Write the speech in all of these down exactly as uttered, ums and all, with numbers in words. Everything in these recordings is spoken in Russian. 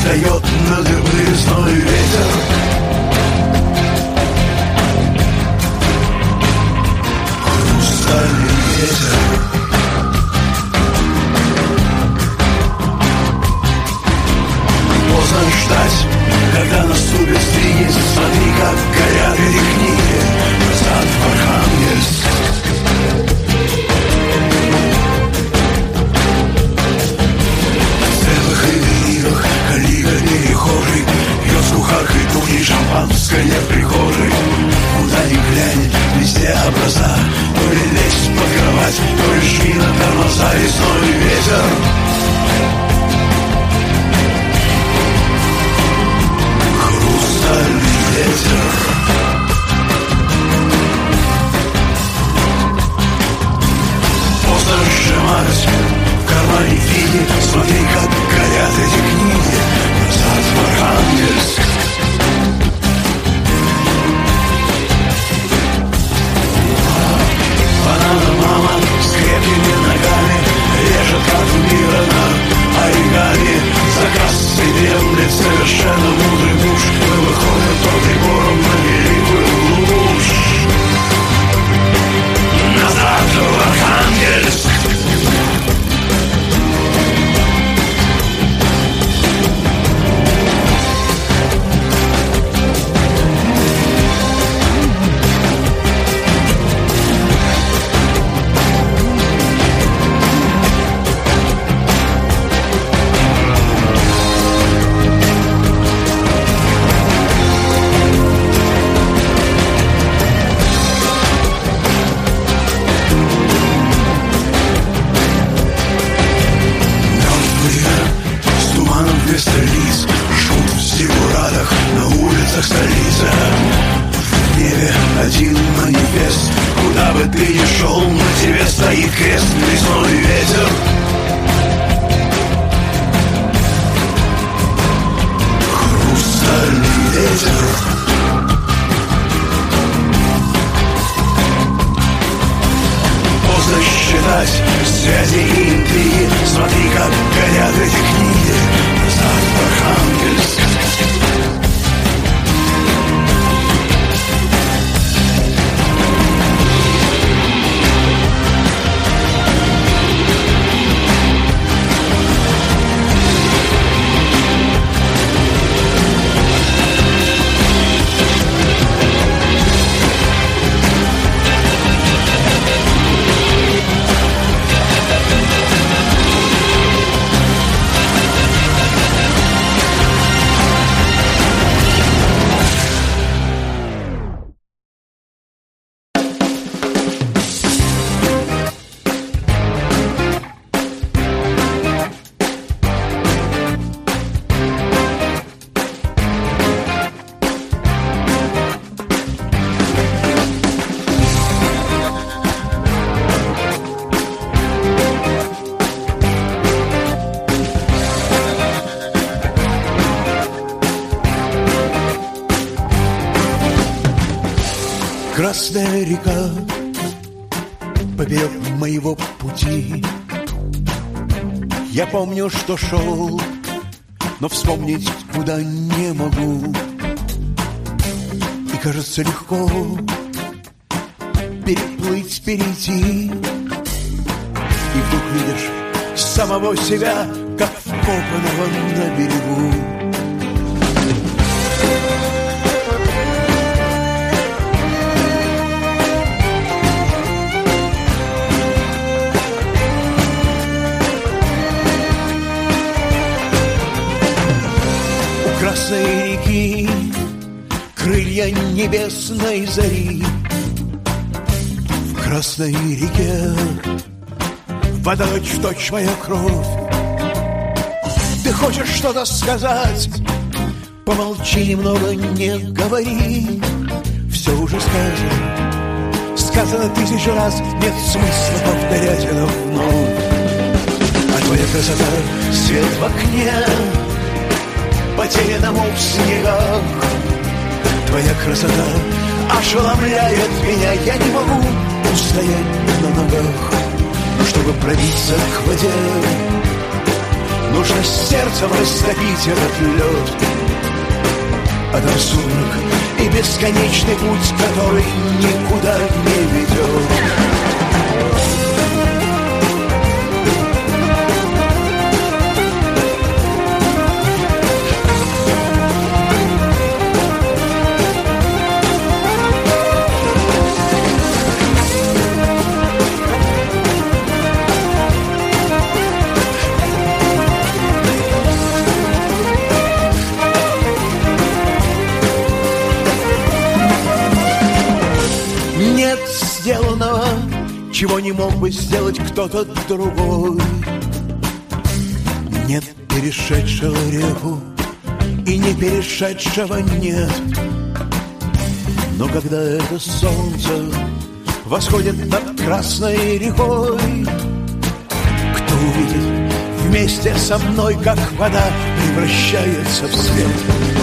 встает на дыбы лесной ветер. Хрустальный ветер. Поздно ждать, когда наступит сдвиги. Смотри, как горят эти книги. Назад в Архангельск. Калига перехожий пьет с кухаркой туни шампанское в прихожей. Куда ни глянь, везде образа. То ли лезть под кровать, то ли жми на тормоза. Весной ветер. Хрустальный ветер. Поздно сжимать в кармане фиги. Смотри, как горят эти книги. Назад в Архангельск. Банана мама с крепкими ногами режет как мира на оригами. За кассой дремлет совершенно мудрый муж. Мы выходим по приборам на великую луж. Назад в Архангельск. Столица. В небе один манифест. Куда бы ты ни шел, на тебе стоит крест. Лесной ветер. Хрустальный ветер. Поздно считать связи и интриги. Смотри, как горят эти книги. Назад в Архангельск. Красная река поперек моего пути. Я помню, что шел, но вспомнить куда не могу. И кажется легко переплыть, перейти. И вдруг видишь самого себя, как вкопанного на берегу. Красной реки крылья небесной зари. В красной реке вода точь-в-точь моя кровь. Ты хочешь что-то сказать? Помолчи немного, не говори. Все уже сказано, сказано тысячу раз. Нет смысла повторять это вновь. А твоя красота — свет в окне, потерянному в снегах. Твоя красота ошеломляет меня. Я не могу устоять на ногах. Чтобы пробиться к воде, Нужно сердцем растопить этот лед. А там сумрак и бесконечный путь, который никуда не ведет. Сделанного, чего не мог бы сделать кто-то другой. Нет перешедшего реку и не перешедшего нет. Но когда это солнце восходит над Красной рекой, кто увидит вместе со мной, как вода превращается в свет?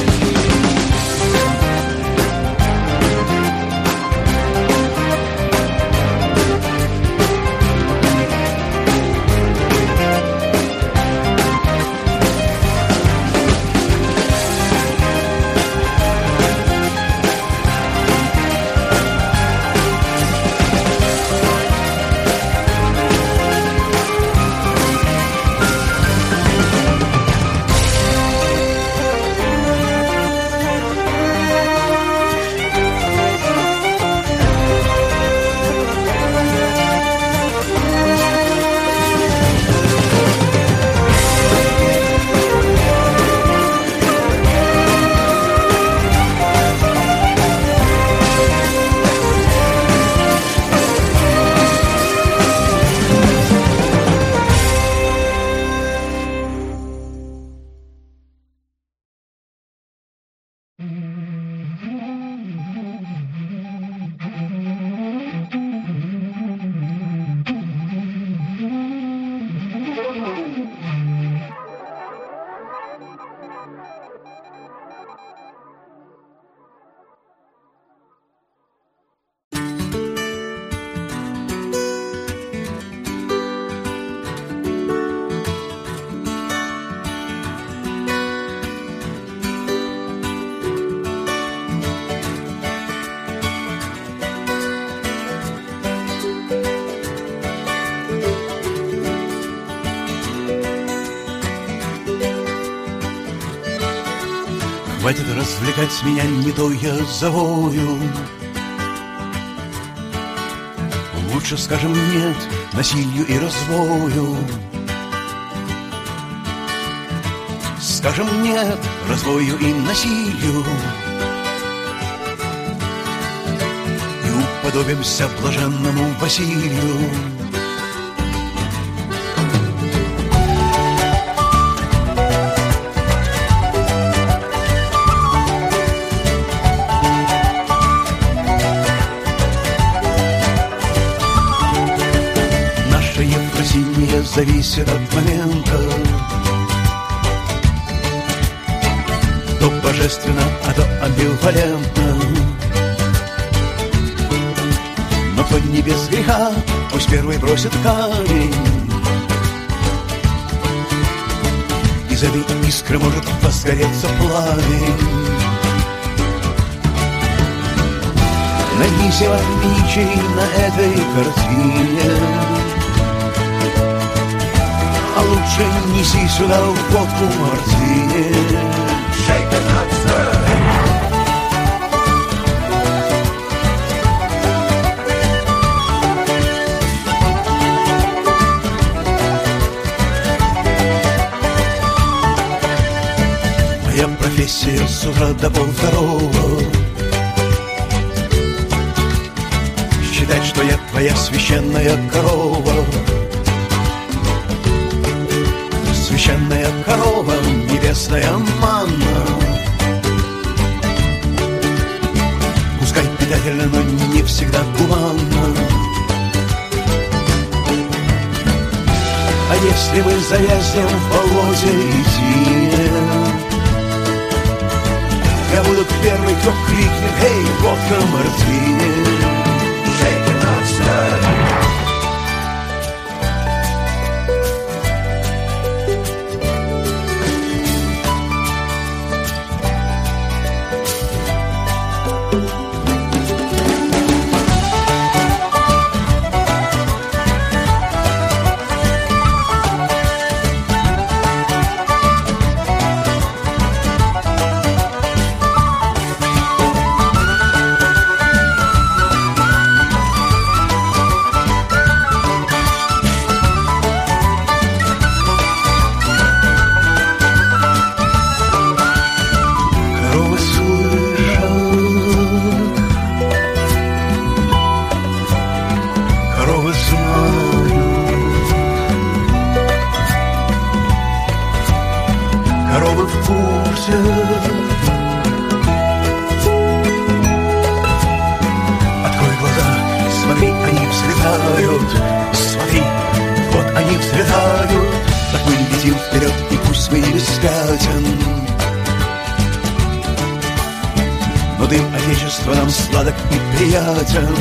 Хватит развлекать меня, не то я завою. Лучше скажем нет насилию и развою. Скажем нет развою и насилию. И уподобимся блаженному Василию. Зависит от момента, то божественно, а то амбивалентно. Но кто не без греха, пусть первый бросит камень. Из этой искры может возгореться пламень. Найдись отличий на этой картине, а лучше неси сюда водку мартини. Shake it up, sir. Моя профессия с утра до полвторого. Считать, что я твоя священная корова. Священная корова, небесная манна. Пускай питательно, но не всегда гуманно. А если мы завязнем в болоте и тине, я буду первый, кто крикнет: «Эй, водка мартини!» Shake it up, stir. вперед, и пусть мы не без пятен. Но дым Отечества нам сладок и приятен.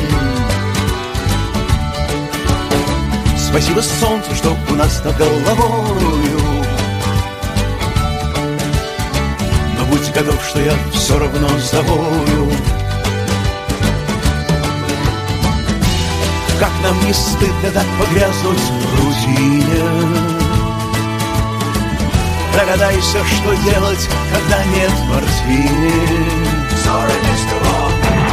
Спасибо солнцу, что у нас над головою. Но будь готов, что я все равно завою. Как нам не стыдно так погрязнуть в рутине. Догадайся, что делать, когда нет мартини. Sorry, мистер Рок.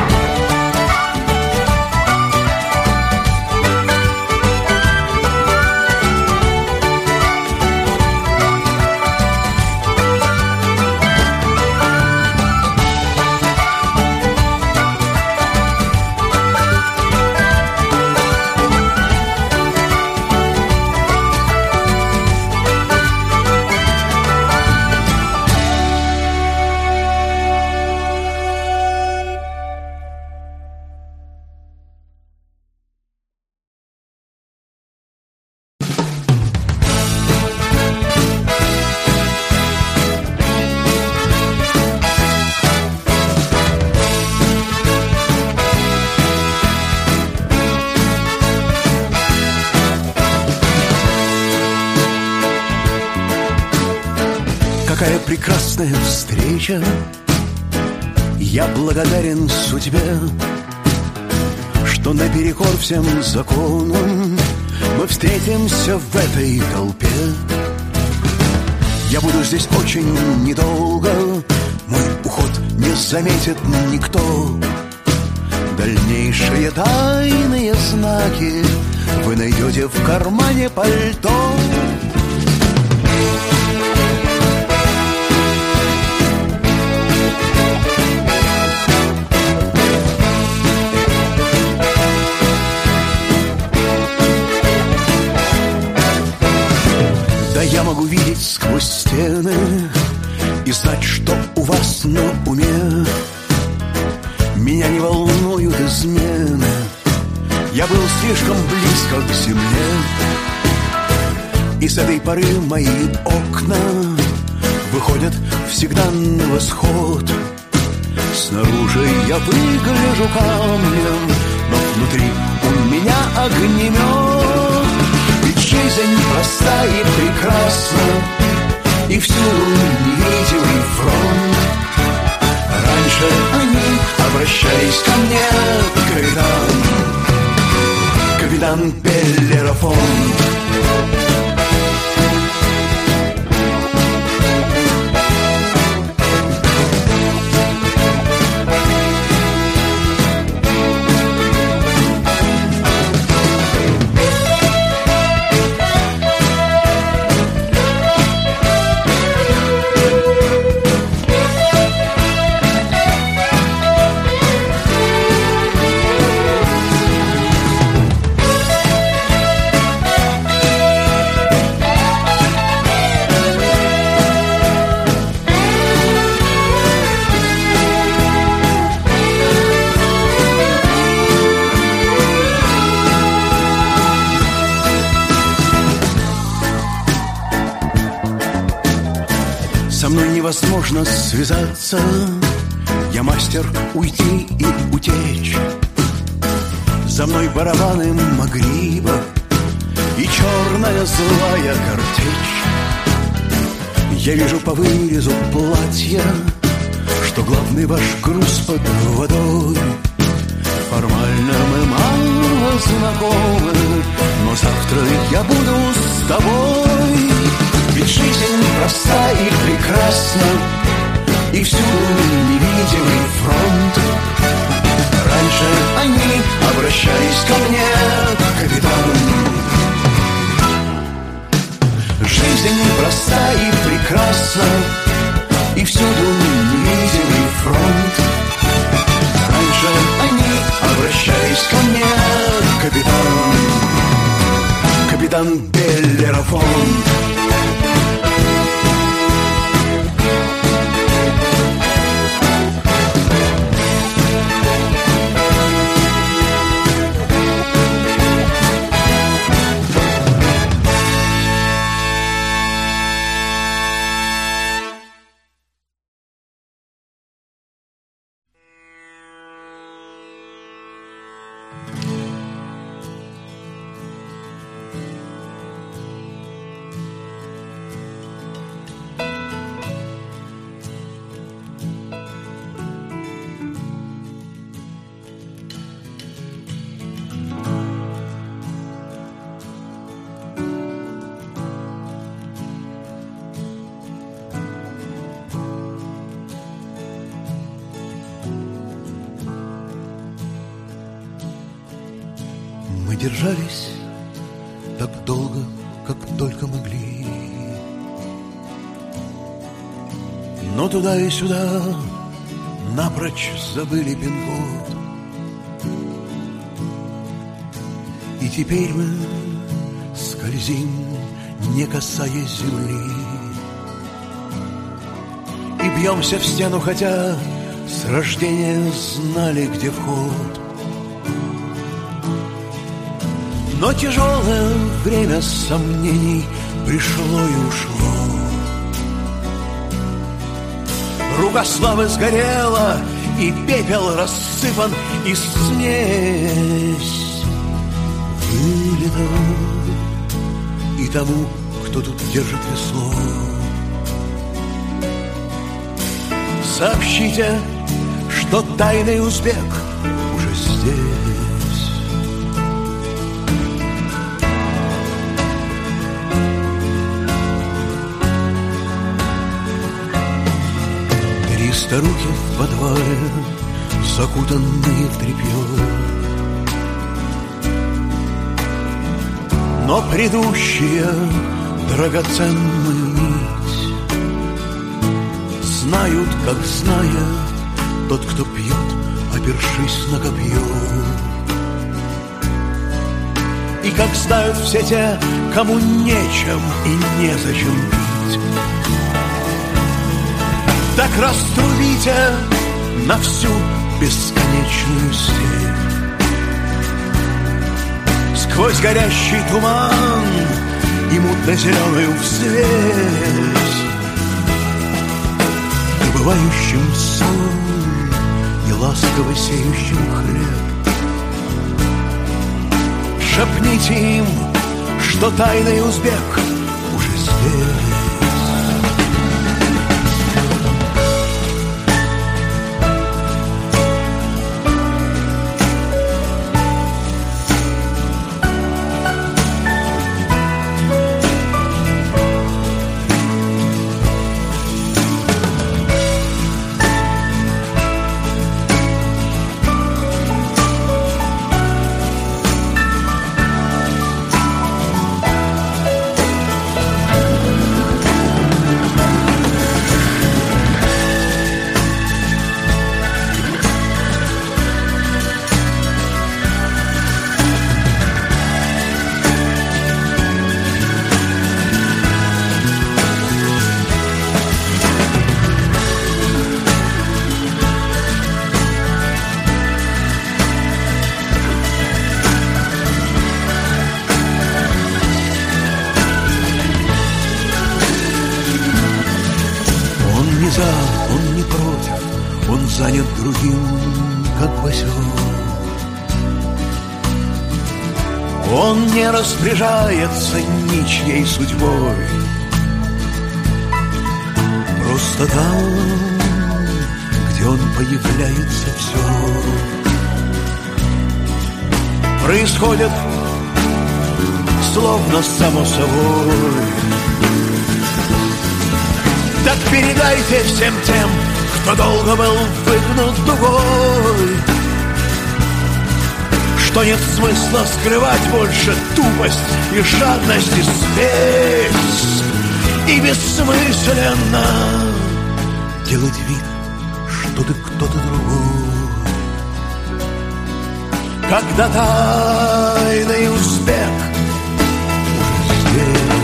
Какая прекрасная встреча. Я благодарен судьбе, что наперекор всем законам мы встретимся в этой толпе. Я буду здесь очень недолго, мой уход не заметит никто. Дальнейшие тайные знаки вы найдете в кармане пальто. Да я могу видеть сквозь стены и знать, что у вас на уме. Меня не волнуют измены, я был слишком близко к земле. И с этой поры мои окна выходят всегда на восход. Снаружи я выгляжу камнем, но внутри у меня огнемет. Ведь жизнь проста и прекрасна, и всюду невидимый фронт. Раньше они, обращались ко мне, капитан, капитан Беллерафонт. Со мной невозможно связаться, я мастер уйти и утечь. За мной барабаны Магриба и черная злая картечь. Я вижу по вырезу платья, что главный ваш груз под водой. Формально мы мало знакомы, но завтра я буду с тобой. Ведь жизнь проста и прекрасна, и всюду невидимый фронт. Раньше они обращались ко мне, капитан. Жизнь проста и прекрасна, и всюду невидимый фронт. Раньше они обращались ко мне, капитан, капитан Беллерафонт. Мы держались так долго, как только могли, но туда и сюда напрочь забыли пин-код. И теперь мы скользим, не касаясь земли, и бьемся в стену, хотя с рождения знали, где вход. Но тяжелое время сомнений пришло и ушло. Рука славы сгорела, и пепел рассыпан, и смесь вылета. И тому, кто тут держит весло, сообщите, что тайный узбек уже здесь. Три старухи в подвале, закутанные в тряпье, но предыдущие драгоценную нить знают, как знает тот, кто пьет, опершись на копье. И как знают все те, кому нечем и незачем пить. Так раструбите на всю бесконечную степь. Сквозь горящий туман и мутно-зеленую взвесь, добывающим соль и ласково сеющим хлеб. Шепните им, что тайный узбек уже здесь. Он не против, он занят другим, как босёк. Он не распоряжается ничьей судьбой. Просто там, где он появляется, все происходит словно само собой. Так передайте всем тем, кто долго был выгнут дугой, что нет смысла скрывать больше тупость и жадность и спесь, и бессмысленно делать вид, что ты кто-то другой. Когда тайный узбек уже здесь.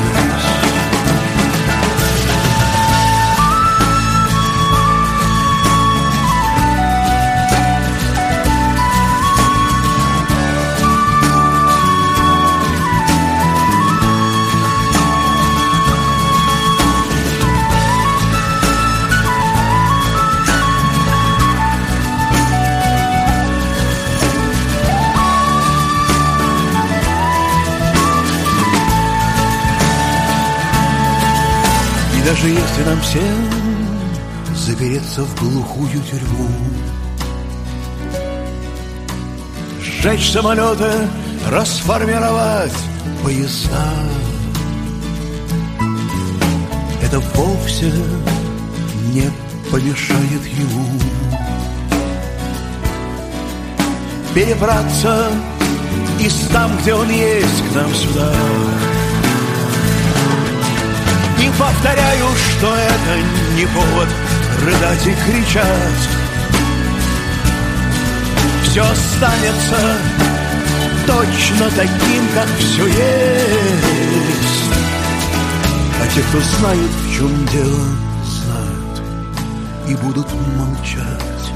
Даже если нам всем запереться в глухую тюрьму, сжечь самолеты, расформировать поезда, это вовсе не помешает ему перебраться там, где он есть, к нам сюда. И повторяю, что это не повод рыдать и кричать. Все останется точно таким, как все есть. А те, кто знают, в чем дело, знают и будут молчать.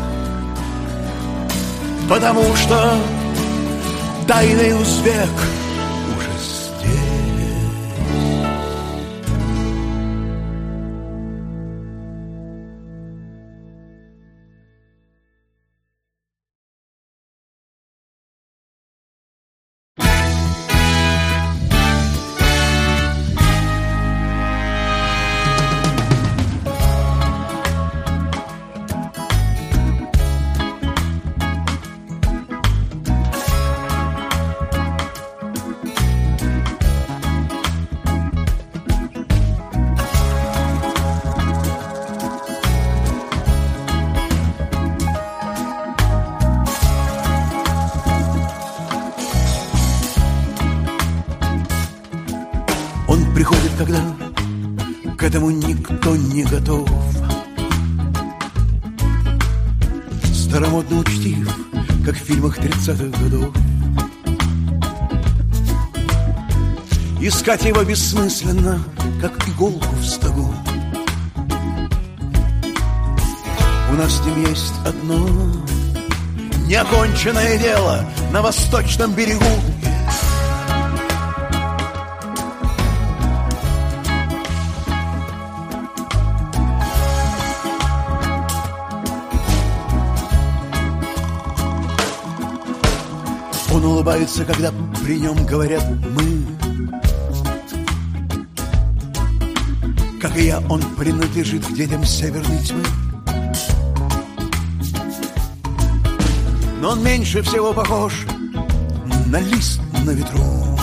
Потому что тайный узбек уже здесь. Приходит, когда к этому никто не готов. Старомодно учтив, как в фильмах тридцатых годов. Искать его бессмысленно, как иголку в стогу. У нас с ним есть одно неоконченное дело на восточном берегу. Он улыбается, когда при нем говорят «мы». Как и я, он принадлежит к детям северной тьмы. Но он меньше всего похож на лист на ветру.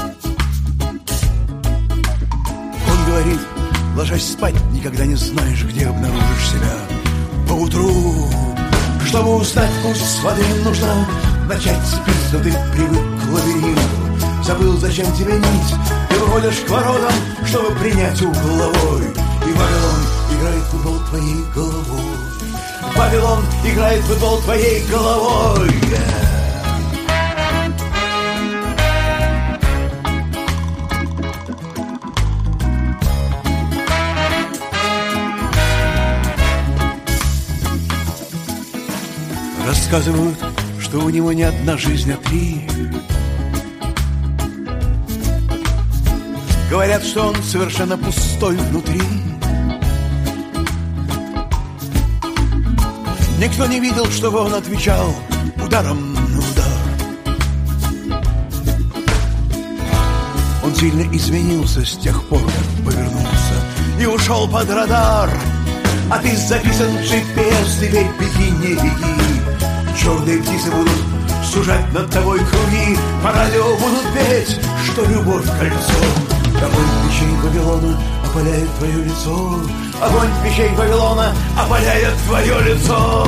Он говорит, ложась спать, никогда не знаешь, где обнаружишь себя поутру. Чтобы узнать вкус воды, нужно начать спить, но ты привык к лабиринту. Забыл, зачем тебе нить. Ты выходишь к воротам, чтобы принять угловой. И Вавилон играет в футбол твоей головой. Вавилон играет в футбол твоей головой. Рассказывают, что у него не одна жизнь, а три. Говорят, что он совершенно пустой внутри. Никто не видел, чтобы он отвечал ударом на удар. Он сильно изменился с тех пор, как повернулся и ушел под радар. А ты записан в джи пи эс, теперь беги, не беги. Черные птицы будут сужать над тобой круги. По радио будут петь, что любовь кольцом. Огонь печей Вавилона опаляет твое лицо. Огонь печей Вавилона опаляет твое лицо.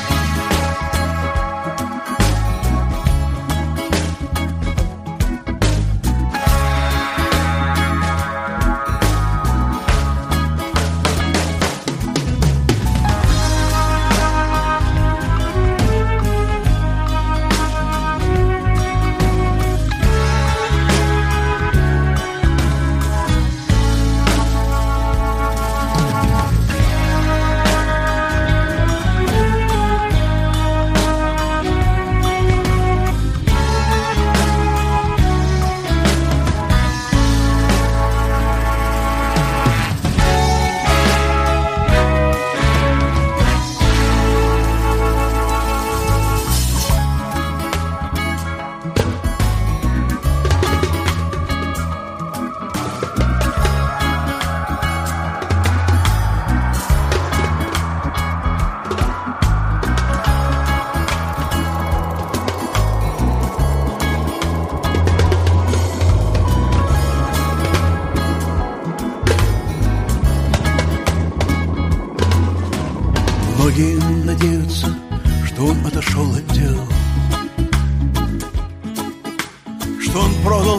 Многие надеются, что он отошел от дел,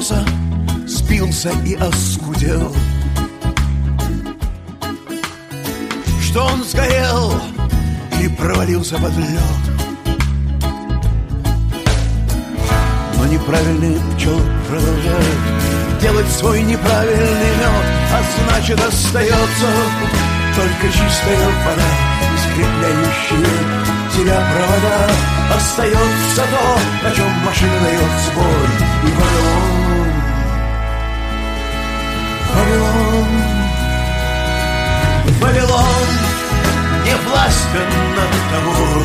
раскололся, спился и оскудел, что он сгорел и провалился под лед. Но неправильные пчелы продолжают делать свой неправильный мед, а значит остается только чистая вода, скрепляющая тебя провода. Остается то, на чем машина дает сбой. И Вавилон, Вавилон, Вавилон не властен над тобой.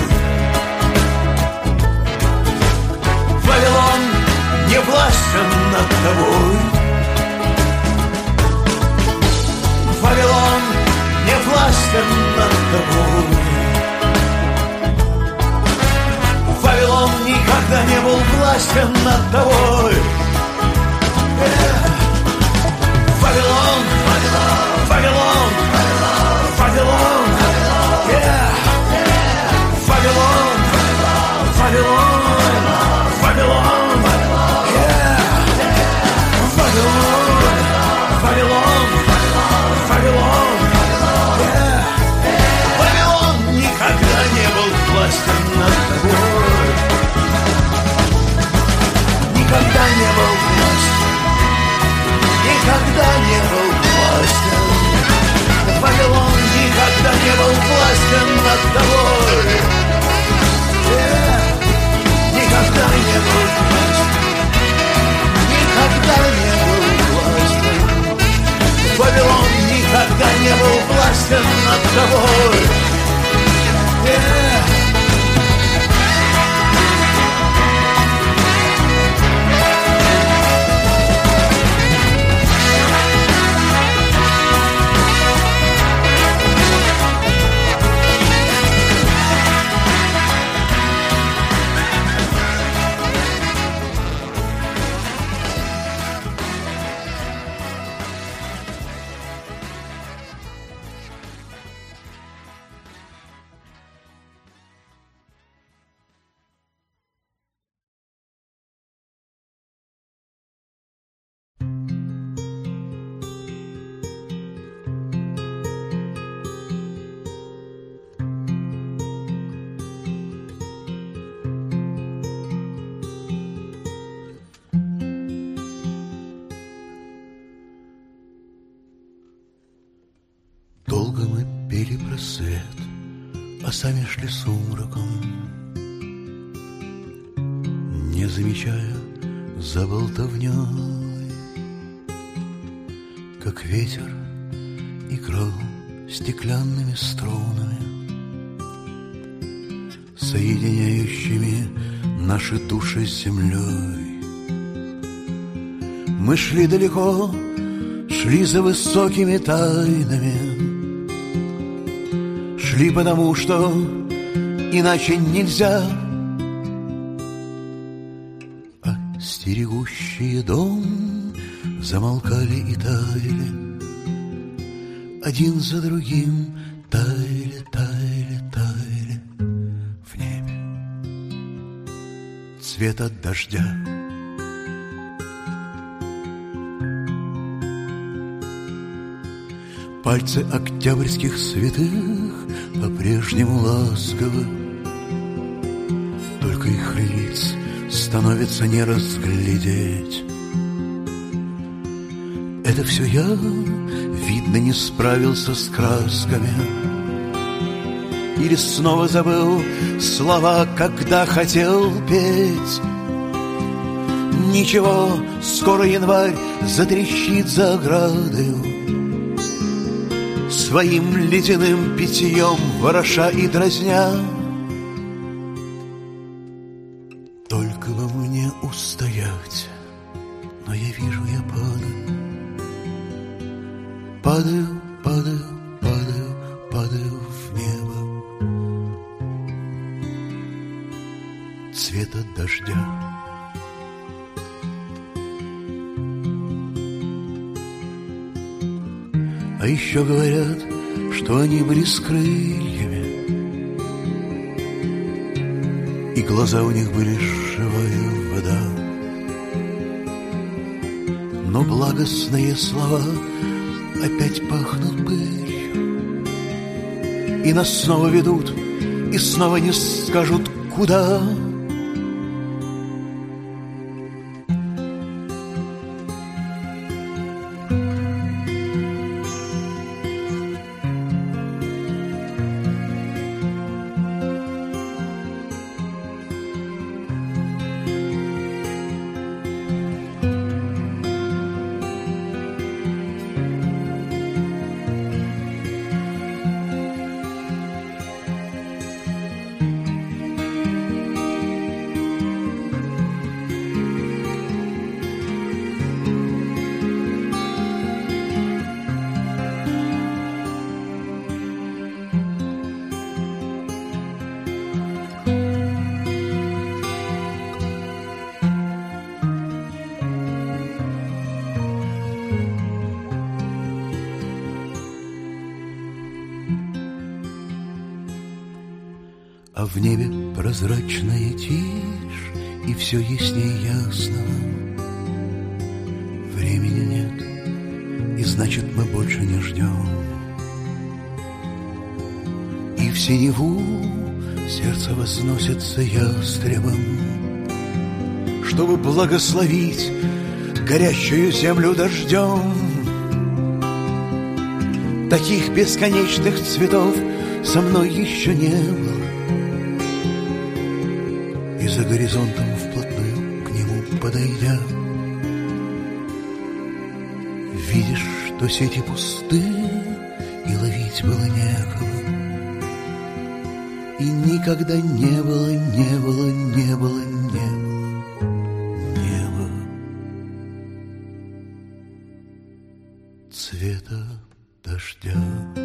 Вавилон не властен над тобой. Вавилон не властен над тобой. Вавилон никогда не был властен над тобой. Вавилон, Вавилон, Вавилон, Вавилон, Вавилон, Вавилон, Вавилон, Вавилон, Вавилон. Вавилон никогда не был властен над тобой. Никогда не был властен, никогда не был властен. Вавилон никогда не был властен над тобой. Yeah. Никогда не был властен, никогда не был властен. Вавилон никогда не был властен над тобой. Yeah. Долго мы пели про свет, а сами шли сумраком, не замечая за болтовней, как ветер играл стеклянными струнами, соединяющими наши души с землей. Мы шли далеко, шли за высокими тайнами, шли потому, что иначе нельзя. А стерегущие дом замолкали и таяли, один за другим таяли, таяли, таяли в небе цвета дождя. Пальцы октябрьских святых по-прежнему ласковы, только их лиц становится не разглядеть. Это все я, видно, не справился с красками, или снова забыл слова, когда хотел петь. Ничего, скоро январь затрещит за оградою, своим ледяным питьем вороша и дразня. Только бы мне устоять, но я вижу, я падаю, падаю, падаю, падаю, падаю в небо цвета дождя. А еще говорят, что они были с крыльями, и глаза у них были живая вода. но благостные слова опять пахнут пылью, и нас снова ведут, и снова не скажут куда. А в небе прозрачная тишь, и все яснее ясно. Времени нет, и значит мы больше не ждем. И в синеву сердце возносится ястребом, чтобы благословить горящую землю дождем. Таких бесконечных цветов со мной еще не было. И за горизонтом вплотную к нему подойдя, видишь, что сети пусты, и ловить было некого. И никогда не было, не было, не было, не было неба цвета дождя.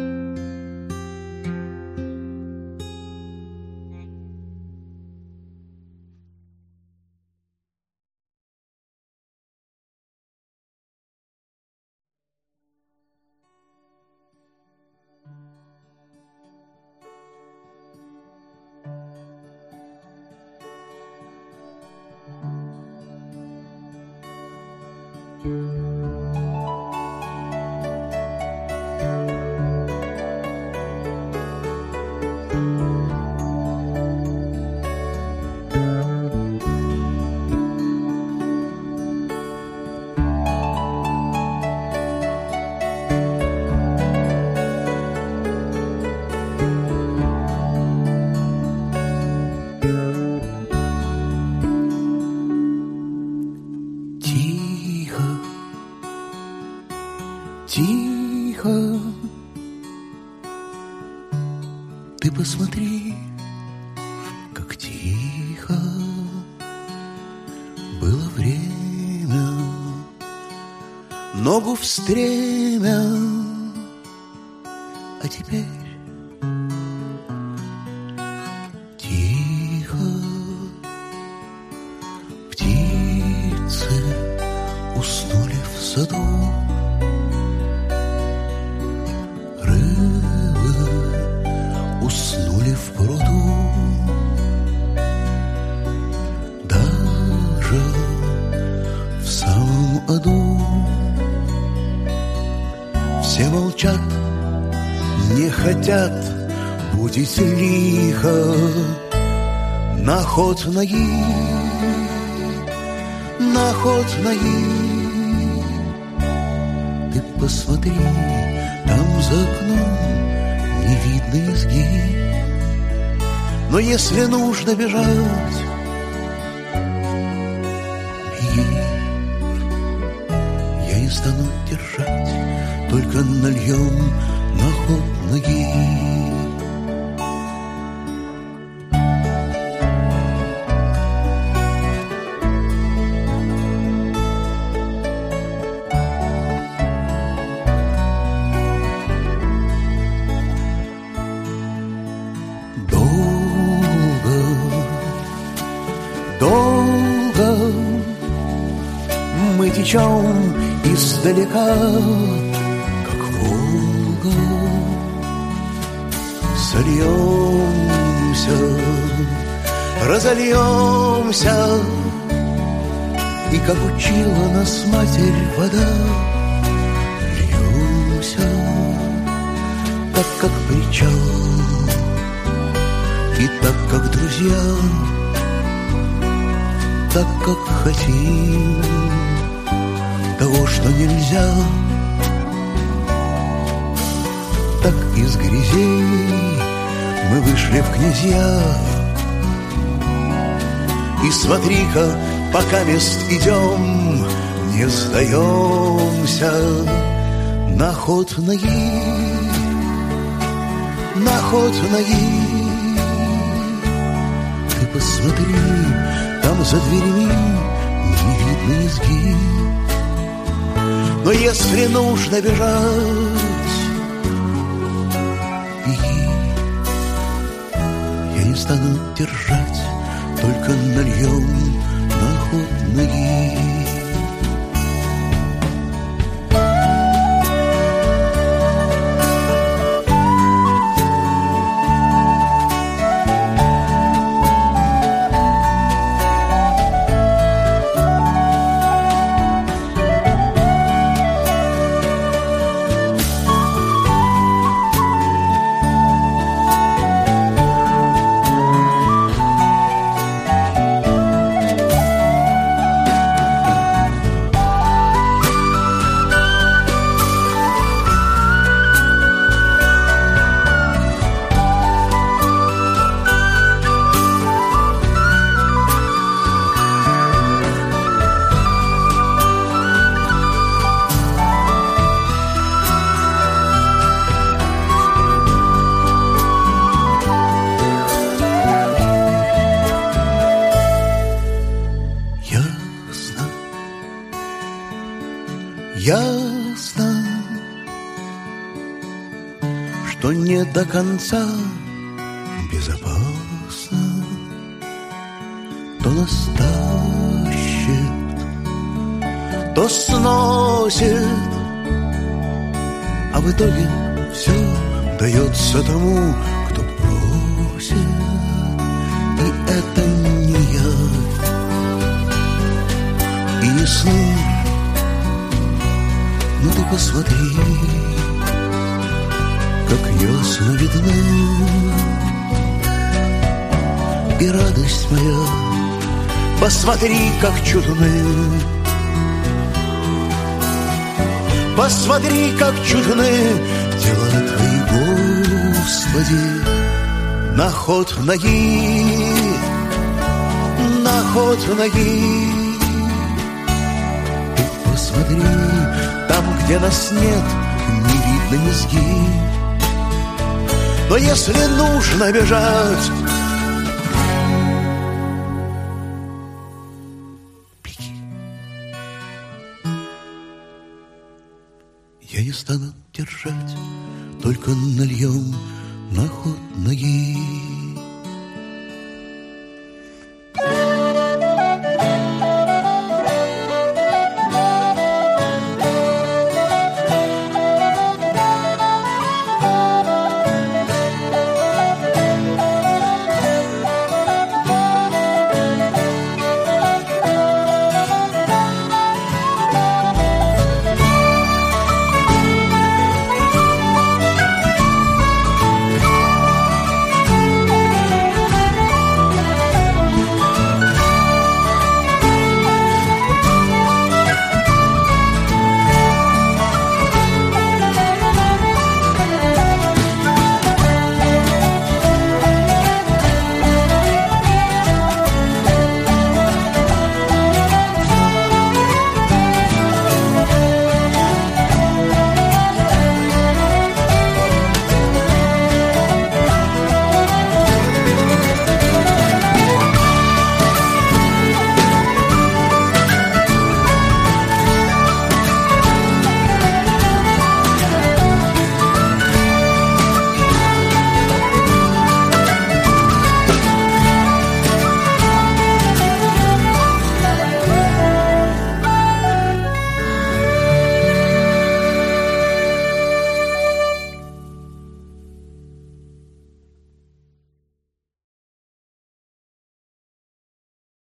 Тихо, ты посмотри, как тихо было время, ногу в стремя, а теперь тихо, птицы уснули в саду. Уснули в пруду, даже в самом аду. Все молчат, не хотят будить лихо на ход ноги, на ход ноги. Ты посмотри, там за окном не видно изгиб. Но если нужно бежать, беги. Я не стану держать, только нальем на ход ноги. Долго мы течем издалека, как Волга, сольемся, разольемся И как учила нас Матерь вода, льемся, так как причал, и так как друзья, так как хотим того, что нельзя. Так из грязей мы вышли в князья. И смотри-ка, пока мест идем, не сдаемся. На ход ноги, на ход ноги. Ты посмотри, там за дверьми не видно низги. Но если нужно бежать, беги. Я не стану держать, только нальем на ход ноги. Ясно, что не до конца безопасно, то нас тащит, то сносит, а в итоге все дается тому, кто просит. И это не я, и не сны. Ну ты посмотри, как ясно видны и радость моя. Посмотри, как чудны, посмотри, как чудны дела твои, Господи. На ход ноги, на ход ноги. Ты посмотри, там, где нас нет, не видно низги. Но если нужно бежать, беги. Я не стану держать, только нальем на ход ноги.